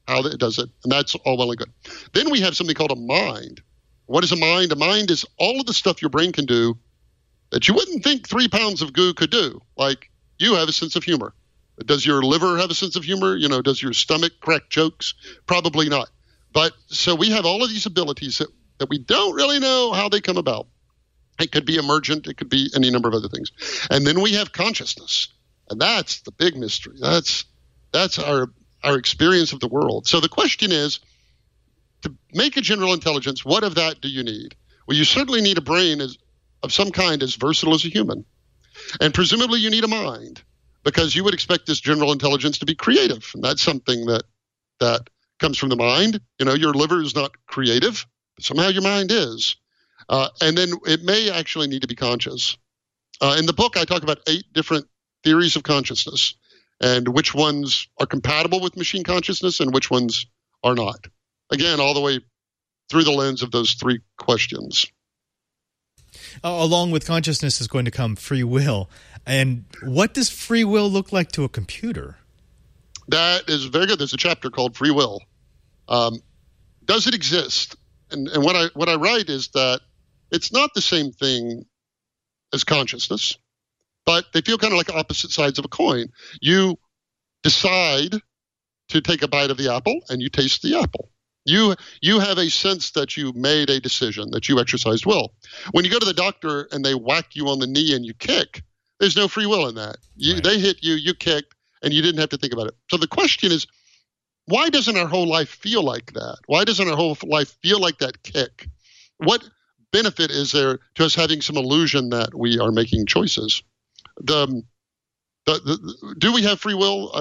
how it does it, and that's all well and good. Then we have something called a mind. What is a mind? A mind is all of the stuff your brain can do that you wouldn't think 3 pounds of goo could do. Like, you have a sense of humor. Does your liver have a sense of humor? Does your stomach crack jokes? Probably not. But so we have all of these abilities that we don't really know how they come about. It could be emergent. It could be any number of other things. And then we have consciousness. And that's the big mystery. That's our experience of the world. So the question is, to make a general intelligence, what of that do you need? Well, you certainly need a brain of some kind as versatile as a human. And presumably you need a mind, because you would expect this general intelligence to be creative. And that's something that comes from the mind. Your liver is not creative, but somehow your mind is. And then it may actually need to be conscious. In the book, I talk about 8 different theories of consciousness and which ones are compatible with machine consciousness and which ones are not. Again, all the way through the lens of those 3 questions. Along with consciousness is going to come free will. And what does free will look like to a computer? That is very good. There's a chapter called Free Will. Does it exist? And what I write is that it's not the same thing as consciousness, but they feel kind of like opposite sides of a coin. You decide to take a bite of the apple, and you taste the apple. You have a sense that you made a decision, that you exercised will. When you go to the doctor and they whack you on the knee and you kick, there's no free will in that. Right. They hit you, you kicked, and you didn't have to think about it. So the question is, why doesn't our whole life feel like that? Why doesn't our whole life feel like that kick? What benefit is there to us having some illusion that we are making choices? Do we have free will?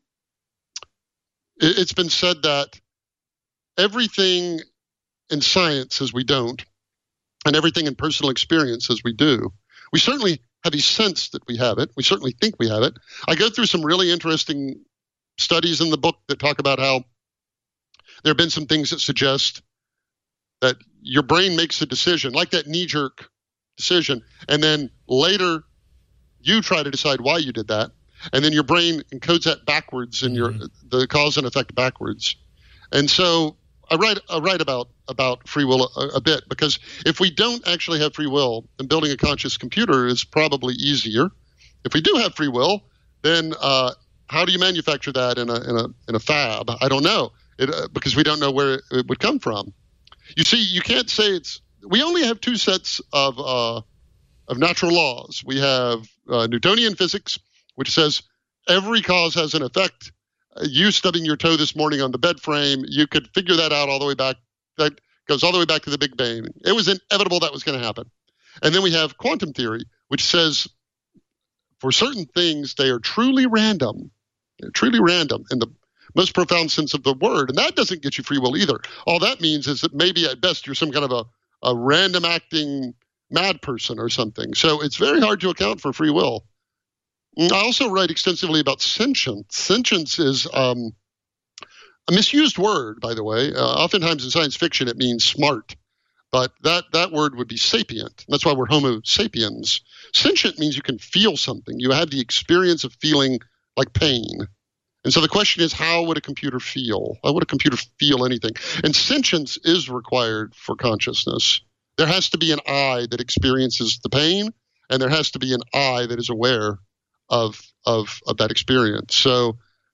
It's been said that everything in science says we don't, and everything in personal experience says we do. We certainly have a sense that we have it. We certainly think we have it. I go through some really interesting studies in the book that talk about how there have been some things that suggest that your brain makes a decision, like that knee-jerk decision, and then later you try to decide why you did that, and then your brain encodes that backwards in the cause and effect backwards. And so I write about free will a bit, because if we don't actually have free will, then building a conscious computer is probably easier. If we do have free will, then how do you manufacture that in a fab? I don't know, because we don't know where it would come from. You see, you can't say we only have 2 sets of natural laws. We have Newtonian physics, which says every cause has an effect. You stubbing your toe this morning on the bed frame, you could figure that out all the way back. That goes all the way back to the Big Bang. It was inevitable that was going to happen. And then we have quantum theory, which says for certain things, they are truly random. They're truly random in the most profound sense of the word. And that doesn't get you free will either. All that means is that maybe at best you're some kind of a random acting mad person or something. So it's very hard to account for free will. I also write extensively about sentience. Sentience is a misused word, by the way. Oftentimes in science fiction it means smart, but that word would be sapient. That's why we're Homo sapiens. Sentient means you can feel something. You have the experience of feeling like pain. And so the question is, how would a computer feel? How would a computer feel anything? And sentience is required for consciousness. There has to be an I that experiences the pain, and there has to be an I that is aware of that experience. So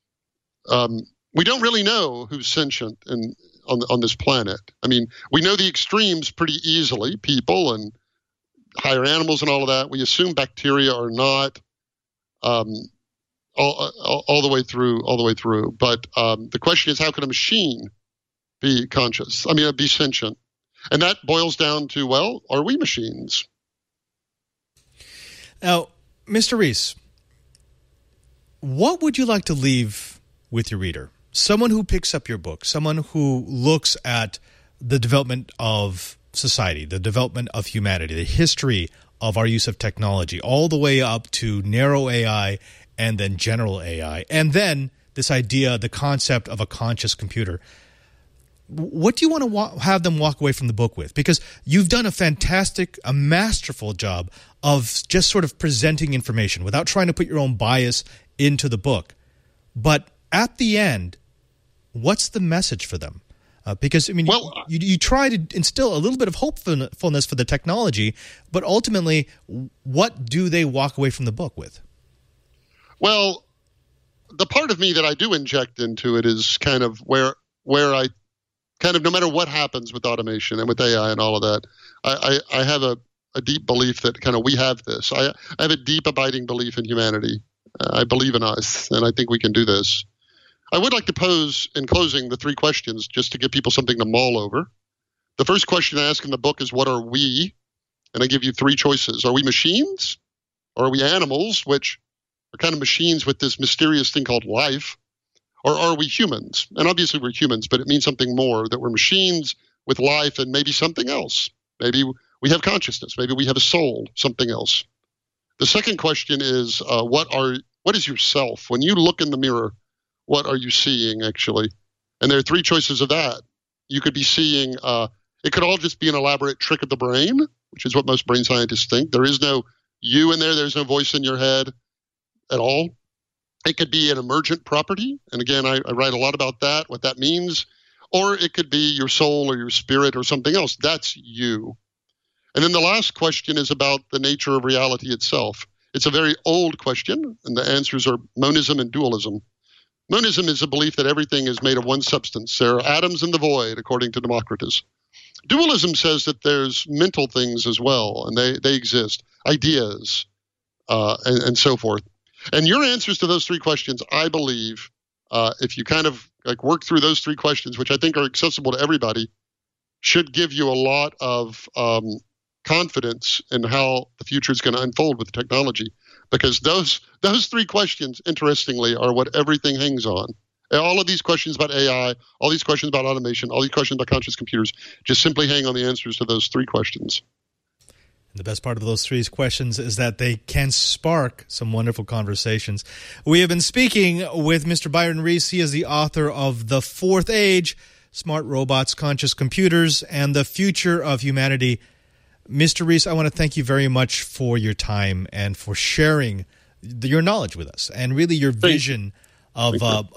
we don't really know who's sentient on this planet. I mean, we know the extremes pretty easily, people and higher animals and all of that. We assume bacteria are not all the way through. But the question is, how can a machine be conscious? I mean, be sentient? And that boils down to, well, are we machines? Now, Mr. Rees, what would you like to leave with your reader? Someone who picks up your book, someone who looks at the development of society, the development of humanity, the history of our use of technology, all the way up to narrow AI and then general AI, and then this idea, the concept of a conscious computer. What do you want to have them walk away from the book with? Because you've done a masterful job of just sort of presenting information without trying to put your own bias into the book. But at the end, what's the message for them? Because, I mean, you try to instill a little bit of hopefulness for the technology, but ultimately, what do they walk away from the book with? Well, the part of me that I do inject into it is kind of where I kind of, no matter what happens with automation and with AI and all of that, I have a deep belief that kind of we have this. I have a deep abiding belief in humanity. I believe in us, and I think we can do this. I would like to pose, in closing, the 3 questions just to give people something to mull over. The first question I ask in the book is, what are we? And I give you 3 choices. Are we machines? Or are we animals, which are kind of machines with this mysterious thing called life? Or are we humans? And obviously we're humans, but it means something more, that we're machines with life and maybe something else. Maybe we have consciousness. Maybe we have a soul, something else. The second question is, what is yourself? When you look in the mirror, what are you seeing, actually? And there are 3 choices of that. You could be seeing, it could all just be an elaborate trick of the brain, which is what most brain scientists think. There is no you in there. There's no voice in your head at all. It could be an emergent property. And again, I write a lot about that, what that means. Or it could be your soul or your spirit or something else. That's you. And then the last question is about the nature of reality itself. It's a very old question, and the answers are monism and dualism. Monism is a belief that everything is made of one substance. There are atoms in the void, according to Democritus. Dualism says that there's mental things as well, and they exist, ideas, and so forth. And your answers to those 3 questions, I believe, if you kind of like work through those 3 questions, which I think are accessible to everybody, should give you a lot of confidence in how the future is going to unfold with technology. Because those 3 questions, interestingly, are what everything hangs on. All of these questions about AI, all these questions about automation, all these questions about conscious computers, just simply hang on the answers to those 3 questions. The best part of those 3 questions is that they can spark some wonderful conversations. We have been speaking with Mr. Byron Reese. He is the author of The Fourth Age, Smart Robots, Conscious Computers, and the Future of Humanity. Mr. Reese, I want to thank you very much for your time and for sharing your knowledge with us and really your vision of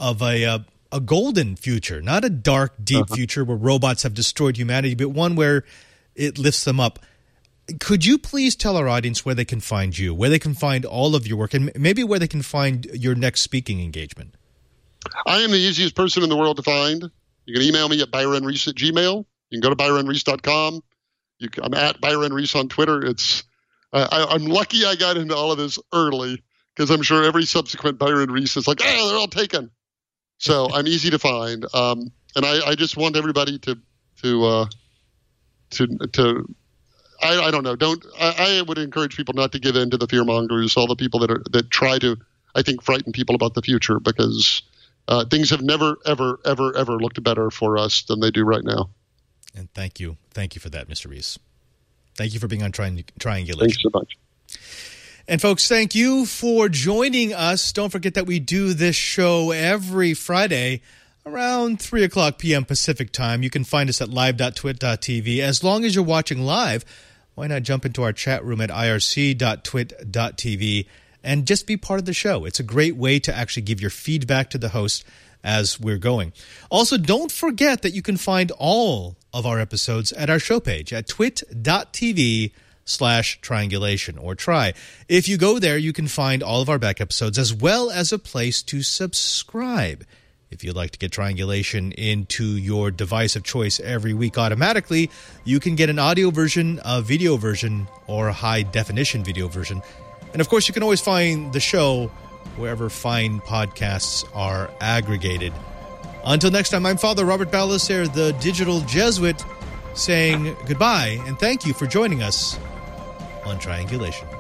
a golden future, not a dark, deep future where robots have destroyed humanity, but one where it lifts them up. Could you please tell our audience where they can find you, where they can find all of your work, and maybe where they can find your next speaking engagement? I am the easiest person in the world to find. You can email me at byronreese@gmail. You can go to byronreese.com. I'm at Byron Reese on Twitter. I'm lucky I got into all of this early, because I'm sure every subsequent Byron Reese is like, they're all taken. So I'm easy to find. And I just want everybody to I don't know. I would encourage people not to give in to the fear mongers, all the people that try to, I think, frighten people about the future, because things have never, ever, ever, ever looked better for us than they do right now. And thank you for that, Mr. Reese. Thank you for being on Triangulation. Thanks so much. And folks, thank you for joining us. Don't forget that we do this show every Friday around 3 o'clock p.m. Pacific time. You can find us at live.twit.tv. As long as you're watching live, why not jump into our chat room at irc.twit.tv and just be part of the show. It's a great way to actually give your feedback to the host as we're going. Also, don't forget that you can find all of our episodes at our show page at twit.tv/triangulation or try. If you go there, you can find all of our back episodes as well as a place to subscribe. If you'd like to get Triangulation into your device of choice every week automatically, you can get an audio version, a video version, or a high-definition video version. And, of course, you can always find the show wherever fine podcasts are aggregated. Until next time, I'm Father Robert Balacer, the digital Jesuit, saying goodbye and thank you for joining us on Triangulation.